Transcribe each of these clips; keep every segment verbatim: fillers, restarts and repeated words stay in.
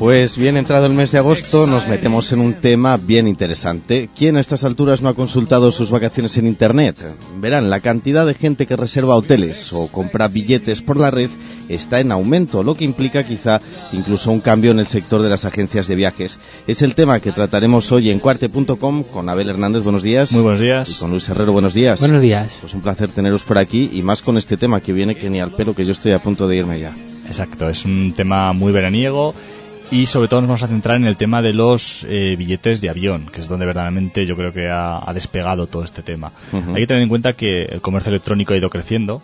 Pues bien entrado el mes de agosto nos metemos en un tema bien interesante. ¿Quién a estas alturas no ha consultado sus vacaciones en internet? Verán, la cantidad de gente que reserva hoteles o compra billetes por la red está en aumento, lo que implica quizá incluso un cambio en el sector de las agencias de viajes. Es el tema que trataremos hoy en cuarte punto com con Abel Hernández, buenos días. Muy buenos días. Y con Luis Herrero, buenos días. Buenos días. Pues un placer teneros por aquí y más con este tema que viene que ni al pelo, que yo estoy a punto de irme ya. Exacto, es un tema muy veraniego. Y sobre todo nos vamos a centrar en el tema de los eh, billetes de avión, que es donde verdaderamente yo creo que ha, ha despegado todo este tema. Uh-huh. Hay que tener en cuenta que el comercio electrónico ha ido creciendo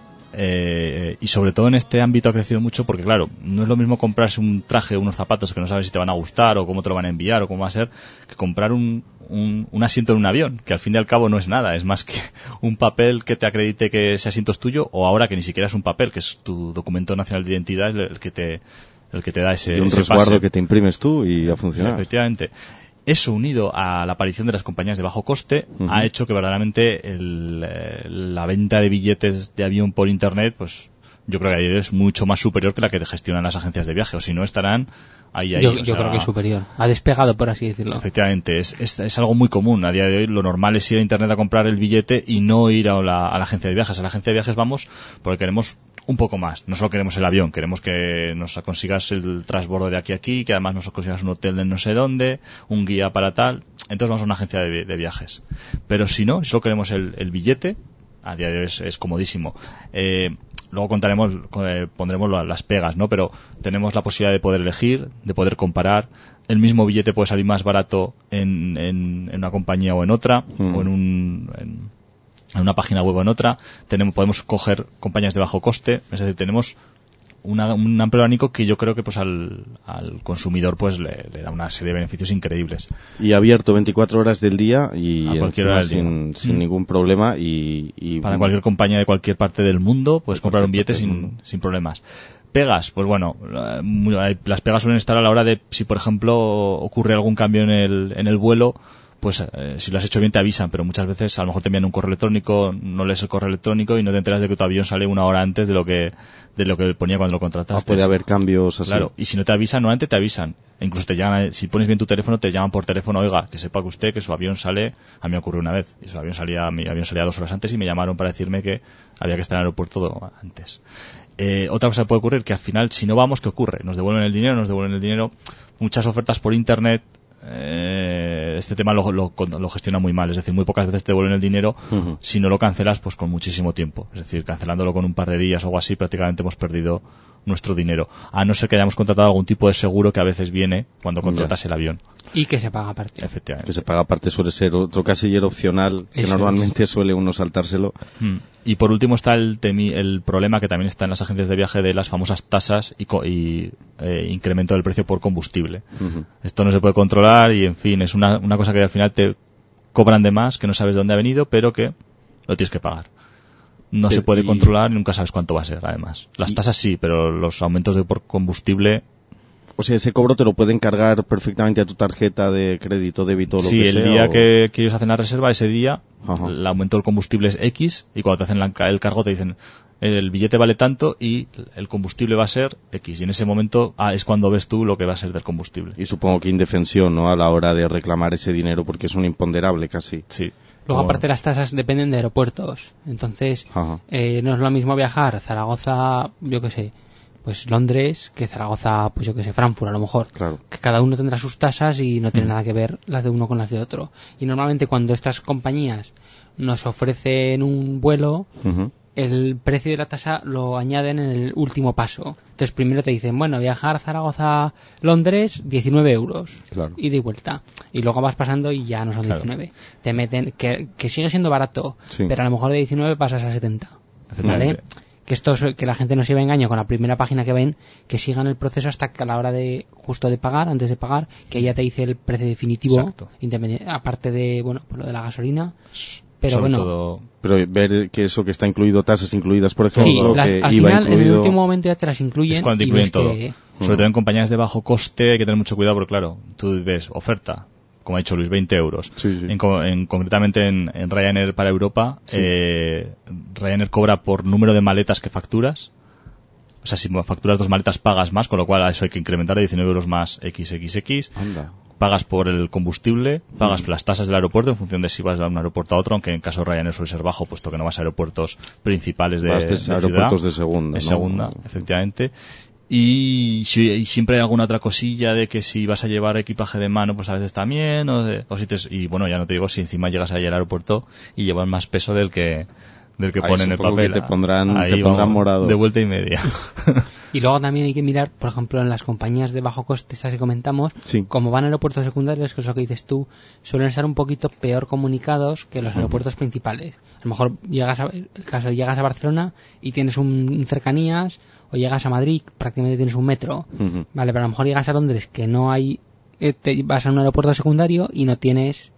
eh, y sobre todo en este ámbito ha crecido mucho porque, claro, no es lo mismo comprarse un traje o unos zapatos que no sabes si te van a gustar o cómo te lo van a enviar o cómo va a ser, que comprar un, un, un asiento en un avión, que al fin y al cabo no es nada, es más que un papel que te acredite que ese asiento es tuyo, o ahora que ni siquiera es un papel, que es tu documento nacional de identidad, el que te... el que te da ese, y un ese resguardo pase. Que te imprimes tú y a funcionar. Efectivamente. Eso, unido a la aparición de las compañías de bajo coste, uh-huh. ha hecho que verdaderamente el, la venta de billetes de avión por internet, pues yo creo que es mucho más superior que la que gestionan las agencias de viaje, o si no estarán ahí, ahí. Yo, o yo sea, creo que es superior. Ha despegado, por así decirlo. Efectivamente, es, es, es algo muy común. A día de hoy lo normal es ir a internet a comprar el billete y no ir a la, a la agencia de viajes. A la agencia de viajes vamos porque queremos un poco más. No solo queremos el avión, queremos que nos consigas el transbordo de aquí a aquí, que además nos consigas un hotel de no sé dónde, un guía para tal. Entonces vamos a una agencia de, de viajes. Pero si no, solo queremos el, el billete, a día de hoy es, es comodísimo. Eh, luego contaremos, eh, pondremos las pegas, ¿no? Pero tenemos la posibilidad de poder elegir, de poder comparar. El mismo billete puede salir más barato en, en, en una compañía o en otra, mm. o en un... En, en una página web o en otra. Tenemos, podemos coger compañías de bajo coste, es decir, tenemos una, un amplio abanico que yo creo que pues al, al consumidor pues le, le da una serie de beneficios increíbles. Y abierto veinticuatro horas del día y a cualquier hora del sin, día. sin mm. ningún problema y, y para cualquier compañía de cualquier parte del mundo puedes comprar un billete sin, sin problemas. Pegas, pues bueno, las pegas suelen estar a la hora de si por ejemplo ocurre algún cambio en el, en el vuelo, pues eh, si lo has hecho bien te avisan, pero muchas veces a lo mejor te envían un correo electrónico, no lees el correo electrónico y no te enteras de que tu avión sale una hora antes de lo que de lo que ponía cuando lo contrataste. Ah, puede haber cambios así. Claro, y si no te avisan, normalmente te avisan. E incluso te llaman, si pones bien tu teléfono, te llaman por teléfono, oiga, que sepa que usted que su avión sale, a mí me ocurrió una vez, y su avión salía, mi avión salía dos horas antes y me llamaron para decirme que había que estar en el aeropuerto antes. Eh, otra cosa que puede ocurrir, que al final, si no vamos, ¿qué ocurre? Nos devuelven el dinero, nos devuelven el dinero, muchas ofertas por internet. Eh, este tema lo, lo, lo gestiona muy mal, es decir, muy pocas veces te devuelven el dinero. Uh-huh. Si no lo cancelas, pues con muchísimo tiempo, es decir, cancelándolo con un par de días o algo así, prácticamente hemos perdido nuestro dinero, a no ser que hayamos contratado algún tipo de seguro que a veces viene cuando contratas yeah. el avión. Y que se paga aparte. Efectivamente. Que se paga aparte suele ser otro casillero opcional que Eso normalmente es. suele uno saltárselo. Hmm. Y por último está el, temi, el problema que también está en las agencias de viaje de las famosas tasas y, co- y eh, incremento del precio por combustible. Uh-huh. Esto no se puede controlar y, en fin, es una, una cosa que al final te cobran de más, que no sabes de dónde ha venido, pero que lo tienes que pagar. No se puede y... controlar y nunca sabes cuánto va a ser, además. Las y... tasas sí, pero los aumentos de por combustible... O sea, ese cobro te lo pueden cargar perfectamente a tu tarjeta de crédito, débito, lo sí, que sea. Sí, el día o... que, que ellos hacen la reserva, ese día, Ajá. el aumento del combustible es X, y cuando te hacen la, el cargo te dicen, el billete vale tanto y el combustible va a ser X. Y en ese momento ah, es cuando ves tú lo que va a ser del combustible. Y supongo que indefensión, ¿no?, a la hora de reclamar ese dinero, porque es un imponderable casi. Sí. Luego, aparte, las tasas dependen de aeropuertos. Entonces, eh, no es lo mismo viajar Zaragoza, yo qué sé, pues Londres, que Zaragoza, pues yo que sé, Frankfurt a lo mejor. Claro. Que cada uno tendrá sus tasas y no tiene mm. nada que ver las de uno con las de otro. Y normalmente cuando estas compañías nos ofrecen un vuelo, uh-huh. el precio de la tasa lo añaden en el último paso. Entonces primero te dicen, bueno, viajar Zaragoza-Londres, diecinueve euros. Claro. Ida y vuelta. Y luego vas pasando y ya no son claro. diecinueve. Te meten, que, que sigue siendo barato, sí. pero a lo mejor de diecinueve pasas a setenta. ¿Vale? Que esto es, que la gente no se lleve engaño con la primera página que ven, que sigan el proceso hasta que a la hora de justo de pagar, antes de pagar, que ya te dice el precio definitivo, aparte de, bueno, pues lo de la gasolina. Pero Sobre bueno, todo... pero ver que eso que está incluido, tasas incluidas, por ejemplo, sí, las, que al iba final incluido... en el último momento ya te las incluyen. Es cuando te incluyen todo. Que... Sobre todo en compañías de bajo coste hay que tener mucho cuidado porque, claro, tú ves oferta, como ha dicho Luis, veinte euros. Sí, sí. En, en, concretamente en, en Ryanair para Europa, sí. eh, Ryanair cobra por número de maletas que facturas. O sea, si facturas dos maletas pagas más, con lo cual a eso hay que incrementar a diecinueve euros más equis equis equis. Anda. Pagas por el combustible, pagas mm. las tasas del aeropuerto en función de si vas a un aeropuerto a otro, aunque en caso de Ryanair suele ser bajo, puesto que no vas a aeropuertos principales de, vas de, de aeropuertos ciudad. de segunda. De ¿no? segunda, efectivamente. Y, y siempre hay alguna otra cosilla de que si vas a llevar equipaje de mano, pues a veces también, o, de, o si te, y bueno, ya no te digo si encima llegas ahí al aeropuerto y llevas más peso del que del que ahí pone en el papel. Que te pondrán, ahí te pondrán vamos, morado. De vuelta y media. Y luego también hay que mirar, por ejemplo, en las compañías de bajo coste, estas que comentamos, sí. como van a aeropuertos secundarios, que es lo que dices tú, suelen ser un poquito peor comunicados que los aeropuertos uh-huh. principales. A lo mejor llegas a, el caso, llegas a Barcelona y tienes un, un cercanías, o llegas a Madrid, prácticamente tienes un metro, uh-huh. vale, pero a lo mejor llegas a Londres, que no hay, te vas a un aeropuerto secundario y no tienes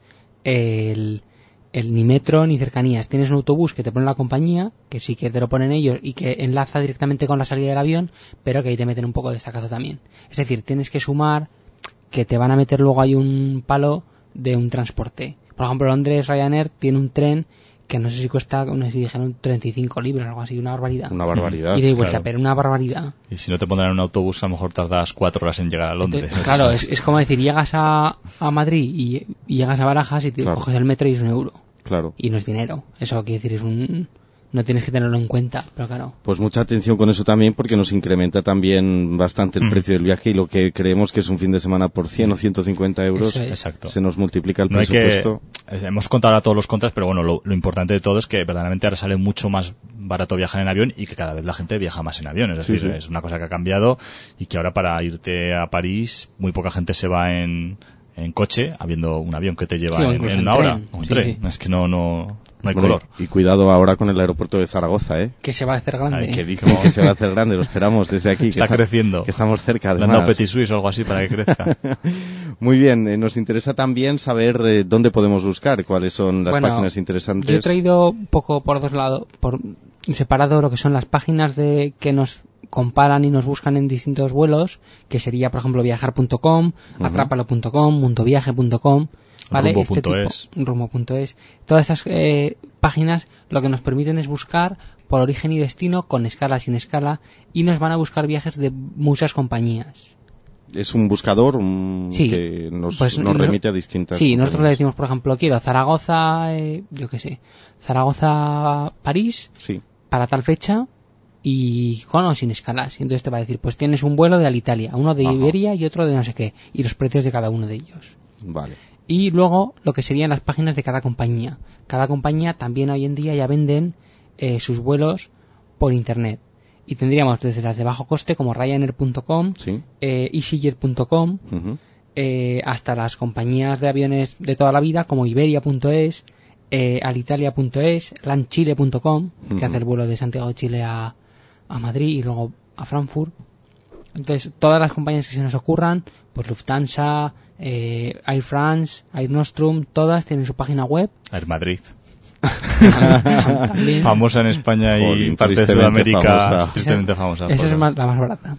el... el ni metro ni cercanías. Tienes un autobús que te pone la compañía, que sí que te lo ponen ellos y que enlaza directamente con la salida del avión, pero que ahí te meten un poco de estacazo también. Es decir, tienes que sumar que te van a meter luego ahí un palo de un transporte. Por ejemplo, Londres Ryanair tiene un tren que no sé si cuesta, no sé si dijeron treinta y cinco libras o algo así, una barbaridad. Una barbaridad. Y de vuelta, claro. pero una barbaridad. Y si no te pondrán en un autobús, a lo mejor tardas cuatro horas en llegar a Londres. Entonces, claro, es, es como decir, llegas a, a Madrid y, y llegas a Barajas y te claro. coges el metro y es un euro. Claro. Y no es dinero. Eso quiere decir, es un... no tienes que tenerlo en cuenta, pero claro. Pues mucha atención con eso también, porque nos incrementa también bastante el mm. precio del viaje, y lo que creemos que es un fin de semana por cien o ciento cincuenta euros, es. Exacto. se nos multiplica el no presupuesto. Hay que, hemos contado a todos los contras, pero bueno, lo, lo importante de todo es que verdaderamente ahora sale mucho más barato viajar en avión y que cada vez la gente viaja más en avión. Es sí, decir, sí. es una cosa que ha cambiado y que ahora para irte a París muy poca gente se va en... en coche, habiendo un avión que te lleva sí, en, en una tren. hora, o en sí, tren. Sí. Es que no, no, no hay bueno, color. Y cuidado ahora con el aeropuerto de Zaragoza, ¿eh? Que se va a hacer grande. Ay, que dicen que se va a hacer grande, lo esperamos desde aquí. Está que creciendo. Está, que estamos cerca, además. Le han dado Petit Suisse o algo así para que crezca. Muy bien, eh, nos interesa también saber eh, dónde podemos buscar, cuáles son las bueno, páginas interesantes. Yo he traído un poco por dos lados, por separado lo que son las páginas de que nos comparan y nos buscan en distintos vuelos, que sería, por ejemplo, viajar punto com, uh-huh. atrápalo punto com, mundoviaje punto com, ¿vale? Rumbo este punto tipo, es. rumbo punto es. Todas esas eh, páginas lo que nos permiten es buscar por origen y destino, con escala, sin escala, y nos van a buscar viajes de muchas compañías. Es un buscador un, sí, que nos, pues, nos no, remite a distintas Sí, compañías. Nosotros le decimos, por ejemplo, quiero Zaragoza, eh, yo qué sé, Zaragoza-París, sí. para tal fecha, y con o sin escalas. Y entonces te va a decir, pues tienes un vuelo de Alitalia, uno de Ajá. Iberia y otro de no sé qué, y los precios de cada uno de ellos. Vale. Y luego lo que serían las páginas de cada compañía. Cada compañía también hoy en día ya venden eh, sus vuelos por internet. Y tendríamos desde las de bajo coste como Ryanair punto com, ¿Sí? eh, EasyJet punto com, uh-huh. eh, hasta las compañías de aviones de toda la vida como Iberia punto es, eh, Alitalia punto es, Landchile punto com, uh-huh. que hace el vuelo de Santiago de Chile a a Madrid y luego a Frankfurt. Entonces, todas las compañías que se nos ocurran, pues Lufthansa, eh, Air France, Air Nostrum, todas tienen su página web. Air Madrid. Famosa en España y en parte de Sudamérica, famosa. Tristemente famosa. Esa es más, la más barata.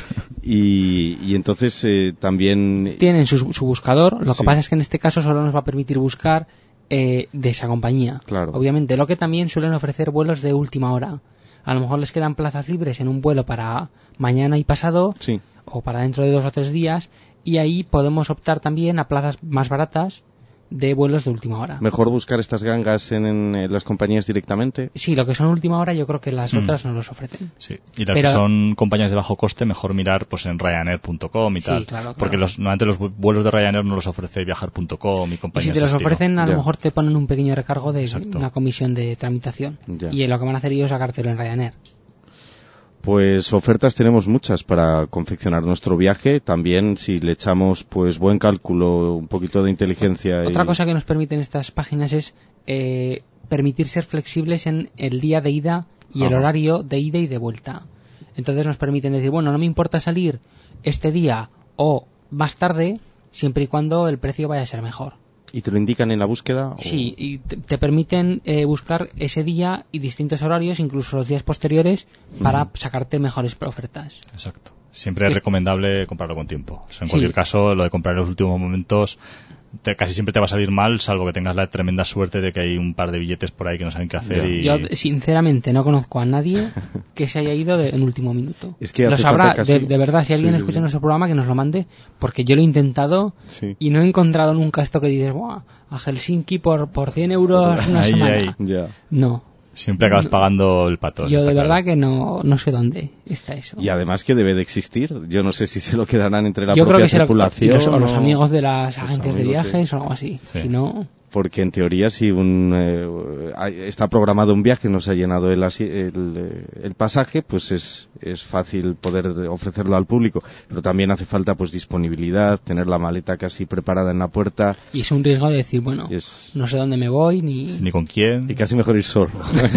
y, y entonces eh, también... Tienen su, su buscador, lo sí. que pasa es que en este caso solo nos va a permitir buscar eh, de esa compañía. Claro. Obviamente, lo que también suelen ofrecer vuelos de última hora. A lo mejor les quedan plazas libres en un vuelo para mañana y pasado, sí. o para dentro de dos o tres días, y ahí podemos optar también a plazas más baratas de vuelos de última hora. ¿Mejor buscar estas gangas en, en las compañías directamente? Sí, lo que son última hora yo creo que las mm. otras no los ofrecen. Sí, y las Pero... que son compañías de bajo coste, mejor mirar pues en Ryanair punto com y sí, tal. Claro, claro. Porque los, normalmente los vuelos de Ryanair no los ofrece viajar punto com y compañías. Y si te los de ofrecen, a ya. lo mejor te ponen un pequeño recargo de Exacto. una comisión de tramitación. Ya. Y lo que van a hacer ellos es sacártelo en Ryanair. Pues ofertas tenemos muchas para confeccionar nuestro viaje. También si le echamos pues buen cálculo, un poquito de inteligencia. Otra y... cosa que nos permiten estas páginas es eh, permitir ser flexibles en el día de ida y Ajá. el horario de ida y de vuelta. Entonces nos permiten decir, bueno, no me importa salir este día o más tarde, siempre y cuando el precio vaya a ser mejor. ¿Y te lo indican en la búsqueda? ¿O? Sí, y te, te permiten eh, buscar ese día y distintos horarios, incluso los días posteriores, para uh-huh. sacarte mejores ofertas. Exacto. Siempre es, es recomendable comprarlo con tiempo. O sea, en sí. cualquier caso, lo de comprar en los últimos momentos te, casi siempre te va a salir mal, salvo que tengas la tremenda suerte de que hay un par de billetes por ahí que no saben qué hacer. Y... Yo, sinceramente, no conozco a nadie que se haya ido de, en último minuto. Es que lo sabrá, casi... de, de verdad, si alguien sí, escucha sí. nuestro programa, que nos lo mande, porque yo lo he intentado sí. y no he encontrado nunca esto que dices, ¡buah! A Helsinki por, por cien euros una ahí, semana. Ahí. Ya. No. Siempre acabas no. pagando el pato. Yo de claro. verdad que no, no sé dónde está eso. Y además que debe de existir. Yo no sé si se lo quedarán entre la Yo propia creo que tripulación. Lo, los, o los o... amigos de las agencias de amigos, viajes sí. o algo así. Sí. Si no... Porque en teoría si un eh, está programado un viaje, no se ha llenado el, asi- el, el pasaje, pues es, es fácil poder ofrecerlo al público. Pero también hace falta pues disponibilidad, tener la maleta casi preparada en la puerta. Y es un riesgo de decir, bueno, es... no sé dónde me voy ni... Sí, ni con quién. Y casi mejor ir solo.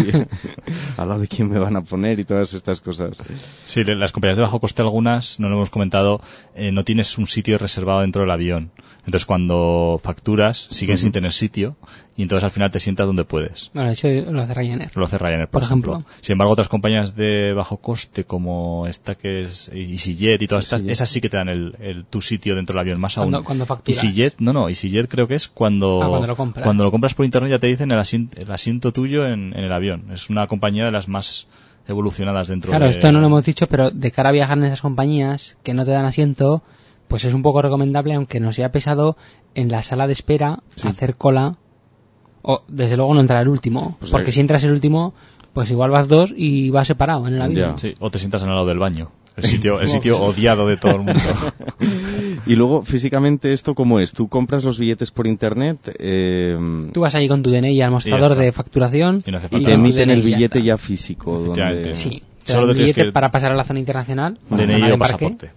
Al lado de quién me van a poner y todas estas cosas. Sí, las compañías de bajo coste algunas, no lo hemos comentado, eh, no tienes un sitio reservado dentro del avión. Entonces cuando facturas siguen uh-huh. sin tener sitio y entonces al final te sientas donde puedes. Bueno, de hecho lo hace Ryanair. Lo hace Ryanair, por, por ejemplo. ejemplo. Sin embargo, otras compañías de bajo coste como esta que es EasyJet y todas estas, EasyJet. esas sí que te dan el, el, tu sitio dentro del avión, más cuando, aún. Cuando facturas. EasyJet, no, no, EasyJet creo que es cuando, ah, cuando lo compras. Cuando lo compras por internet ya te dicen el asiento, el asiento tuyo en, en el avión. Es una compañía de las más evolucionadas dentro claro, de... Claro, esto no lo hemos dicho, pero de cara a viajar en esas compañías que no te dan asiento, pues es un poco recomendable, aunque nos sea pesado, en la sala de espera sí. hacer cola, o desde luego no entrar el último, pues porque hay... si entras el último, pues igual vas dos y vas separado en el avión. Sí, o te sientas al lado del baño. El sitio, el sitio odiado de todo el mundo. Y luego, físicamente, ¿esto cómo es? ¿Tú compras los billetes por internet? Eh... Tú vas allí con tu D N I al mostrador de facturación y, no hace y te emiten el billete ya, ya físico. Donde... Sí, te Solo dan el billete que... para pasar a la zona internacional, D N I o pasaporte.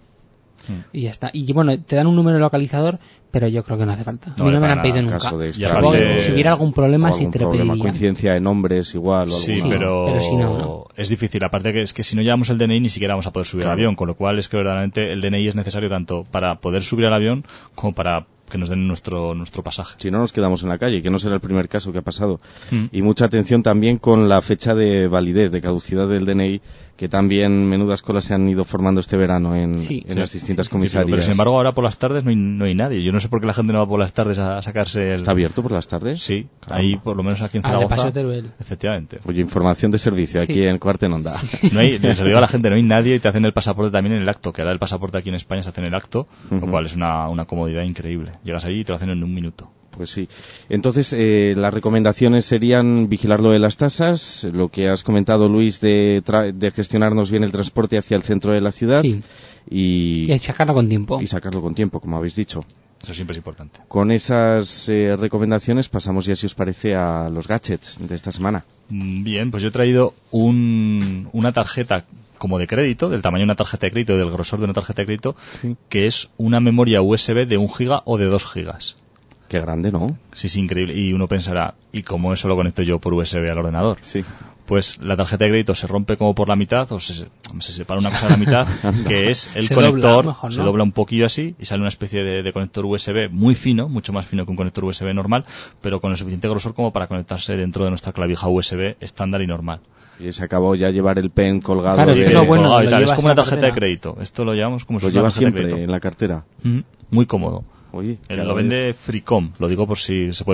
Y ya está. Y bueno, te dan un número localizador, pero yo creo que no hace falta. No, a mí no me lo han nada, pedido nunca. De aparte... Si hubiera algún problema, sí te lo pedirían. Coincidencia de nombres igual o sí, alguna... pero, pero si no, no, es difícil. Aparte que es que si no llevamos el D N I ni siquiera vamos a poder subir claro. al avión, con lo cual es que verdaderamente el D N I es necesario tanto para poder subir al avión como para que nos den nuestro nuestro pasaje. Si no nos quedamos en la calle, que no será el primer caso que ha pasado. Mm. Y mucha atención también con la fecha de validez, de caducidad del D N I, que también menudas colas se han ido formando este verano en, sí, en sí, las distintas sí, comisarías. Pero sin embargo ahora por las tardes no hay, no hay nadie. Yo no sé por qué la gente no va por las tardes a sacarse el... ¿Está abierto por las tardes? Sí, Caramba. Ahí por lo menos aquí en ah, Zaragoza. de Paso Teruel. Efectivamente. Oye, información de servicio aquí sí. en Cuart en Onda. No hay, les digo a la gente, no hay nadie y te hacen el pasaporte también en el acto, que ahora el pasaporte aquí en España se hace en el acto, uh-huh. lo cual es una, una comodidad increíble. Llegas allí y te lo hacen en un minuto. Pues sí. Entonces, eh, las recomendaciones serían vigilar lo de las tasas, lo que has comentado, Luis, de, tra- de gestionarnos bien el transporte hacia el centro de la ciudad. Sí. Y, y sacarlo con tiempo. Y sacarlo con tiempo, como habéis dicho. Eso siempre es importante. Con esas eh, recomendaciones pasamos ya, si os parece, a los gadgets de esta semana. Bien, pues yo he traído un, una tarjeta como de crédito, del tamaño de una tarjeta de crédito, del grosor de una tarjeta de crédito, sí. que es una memoria U S B de un giga o de dos gigas. Qué grande, ¿no? Sí, sí, increíble. Y uno pensará, ¿y cómo eso lo conecto yo por U S B al ordenador? Sí. Pues la tarjeta de crédito se rompe como por la mitad, o se, se separa una cosa de la mitad, que es el se conector, dobla, mejor, ¿no? se dobla un poquillo así y sale una especie de, de conector U S B muy fino, mucho más fino que un conector U S B normal, pero con el suficiente grosor como para conectarse dentro de nuestra clavija U S B estándar y normal. Y se acabó ya llevar el pen colgado. Claro, de... es que lo bueno, colgado y lo tal. Es como una tarjeta cartera. de crédito. Esto lo llevamos como si lo fuera lleva una tarjeta siempre de crédito. En la cartera. Mm-hmm. Muy cómodo. Oye, lo vende Freecom, lo digo por si se puede